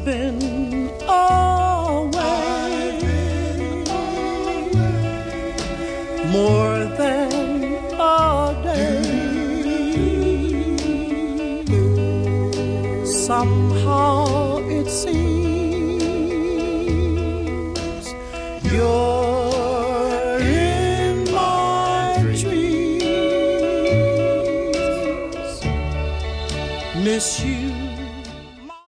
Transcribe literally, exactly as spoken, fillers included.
been away more than a day. Somehow it seems you're in my dreams. Miss you